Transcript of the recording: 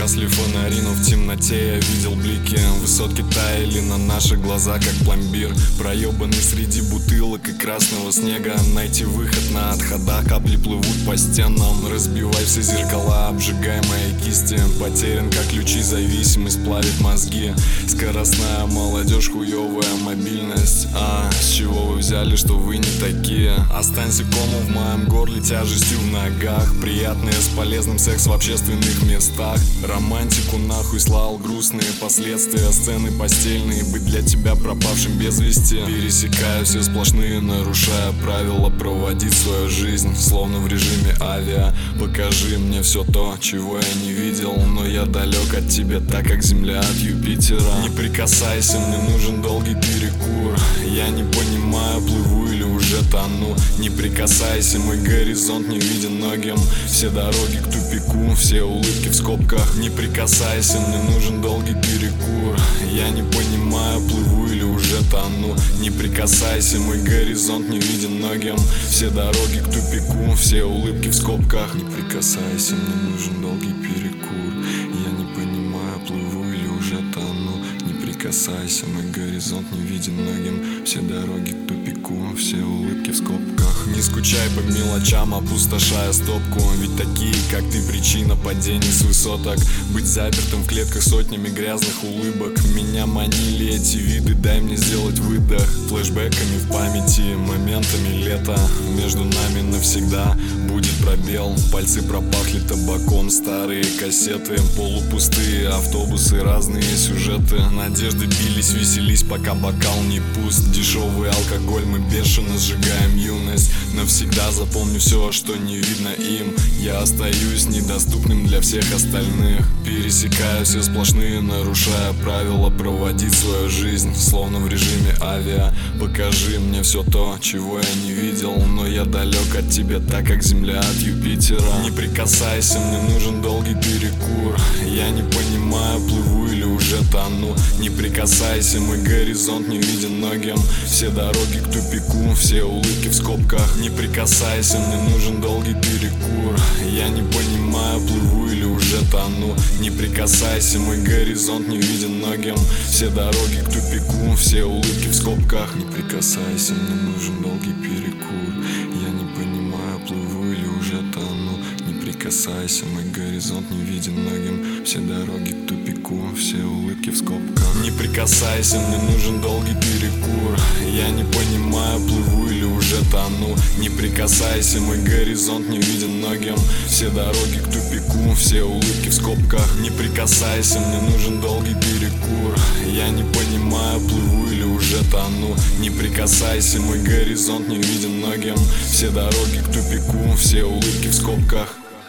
Гасли фонари, но в темноте я видел блики. Высотки таяли на наши глаза, как пломбир. Проебанный среди бутылок и красного снега. Найти выход на отходах, капли плывут по стенам. Разбивай все зеркала, обжигай мои кисти. Потерян, как ключи, зависимость плавит мозги. Скоростная молодежь, хуевая мобильность. С чего вы взяли, что вы не такие? Останься комом в моем горле, тяжестью в ногах. Приятное с полезным, секс в общественных местах. Романтику нахуй слал, грустные последствия. Сцены постельные, быть для тебя пропавшим без вести. Пересекаю все сплошные, нарушая правила. Проводить свою жизнь, словно в режиме авиа. Покажи мне все то, чего я не видел. Но я далек от тебя, так как земля от Юпитера. Не прикасайся, мне нужен долгий перекур. Я не понимаю, плыву или уже тону. Не прикасайся, мой горизонт не виден многим. Все дороги к тупику, все улыбки в скобках. Не прикасайся, мне нужен долгий перекур. Я не понимаю, плыву или уже тону. Не прикасайся, мой горизонт не виден многим. Все дороги к тупику, все улыбки в скобках. Не прикасайся, мне нужен долгий перекур. Я не понимаю, плыву или уже тону. Не прикасайся, мой горизонт не виден многим. Все дороги к тупику, все улыбки в скобках. Не скучай по мелочам, опустошая стопку. Ведь такие, как ты, причина падений с высоток. Быть запертым в клетках сотнями грязных улыбок. Меня манили эти виды, дай мне сделать выдох. Флэшбэками в памяти, моментами лета. Между нами навсегда будет пробел. Пальцы пропахли табаком, старые кассеты. Полупустые автобусы, разные сюжеты. Надежды бились, веселись, пока бокал не пуст. Дешевый алкоголь, мы бешено сжигаем юность. Навсегда запомню все, что не видно им. Я остаюсь недоступным для всех остальных. Пересекаю все сплошные, нарушая правила. Проводить свою жизнь, словно в режиме авиа. Покажи мне все то, чего я не видел. Но я далек от тебя, так как земля от Юпитера. Не прикасайся, мне нужен долгий перекур. Я не понимаю, плыву или уже тону. Не прикасайся, мой горизонт не виден многим. Все дороги к тупику, все улыбки в скобках. Не прикасайся, мне нужен долгий перекур. Я не понимаю, плыву или уже тону. Не прикасайся, мой горизонт не виден многим. Все дороги к тупику, все улыбки в скобках. Не прикасайся, мне нужен долгий перекур. Я не понимаю, плыву или уже тону. Не прикасайся, мой горизонт не виден многим. Все дороги к тупику, все улыбки в скобках. Не прикасайся, мне нужен долгий перекур. Я не понимаю, плыву или уже тону. Не прикасайся, мой горизонт не виден многим. Все дороги к тупику, все улыбки в скобках. Не прикасайся, мне нужен долгий перекур. Я не понимаю, плыву или уже тону. Не прикасайся, мой горизонт не виден многим. Все дороги к тупику, все улыбки в скобках.